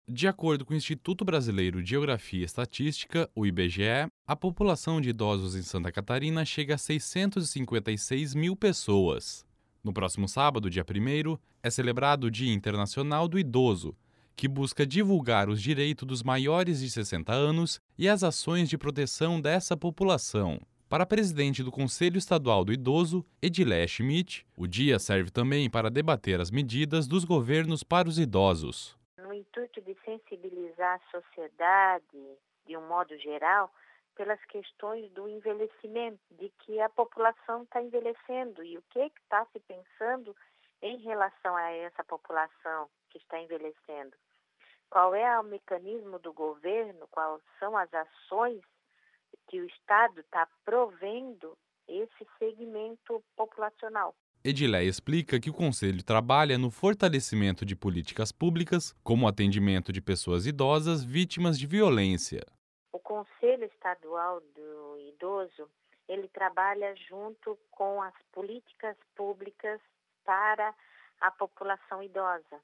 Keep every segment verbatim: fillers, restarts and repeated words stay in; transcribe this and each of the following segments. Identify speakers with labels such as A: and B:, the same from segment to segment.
A: De acordo com o Instituto Brasileiro de Geografia e Estatística, o I B G E, a população de idosos em Santa Catarina chega a seiscentos e cinquenta e seis mil pessoas. No próximo sábado, dia primeiro, é celebrado o Dia Internacional do Idoso, que busca divulgar os direitos dos maiores de sessenta anos e as ações de proteção dessa população. Para a presidente do Conselho Estadual do Idoso, Edileia Schmidt, o dia serve também para debater as medidas dos governos para os idosos.
B: No intuito de sensibilizar a sociedade, de um modo geral, pelas questões do envelhecimento, de que a população está envelhecendo e o que está se pensando em relação a essa população que está envelhecendo. Qual é o mecanismo do governo, quais são as ações que o Estado está provendo esse segmento populacional.
A: Edileia explica que o Conselho trabalha no fortalecimento de políticas públicas, como o atendimento de pessoas idosas vítimas de violência.
B: O Conselho Estadual do Idoso, ele trabalha junto com as políticas públicas para a população idosa.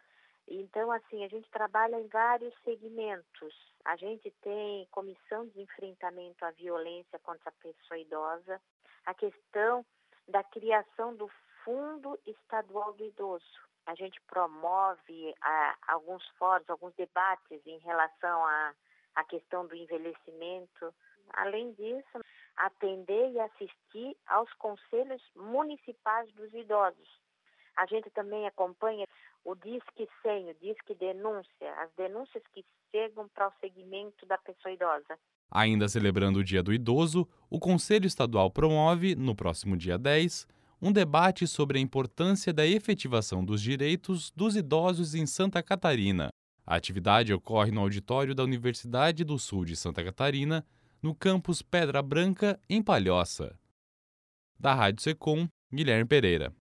B: Então, assim, a gente trabalha em vários segmentos. A gente tem comissão de enfrentamento à violência contra a pessoa idosa, a questão da criação do Fundo Estadual do Idoso. A gente promove ah, alguns fóruns, alguns debates em relação à, à questão do envelhecimento. Além disso, atender e assistir aos conselhos municipais dos idosos. A gente também acompanha o Disque cem, o Disque Denúncia, as denúncias que chegam para o segmento da pessoa idosa.
A: Ainda celebrando o Dia do Idoso, o Conselho Estadual promove, no próximo dia dez, um debate sobre a importância da efetivação dos direitos dos idosos em Santa Catarina. A atividade ocorre no auditório da Universidade do Sul de Santa Catarina, no campus Pedra Branca, em Palhoça. Da Rádio Secom, Guilherme Pereira.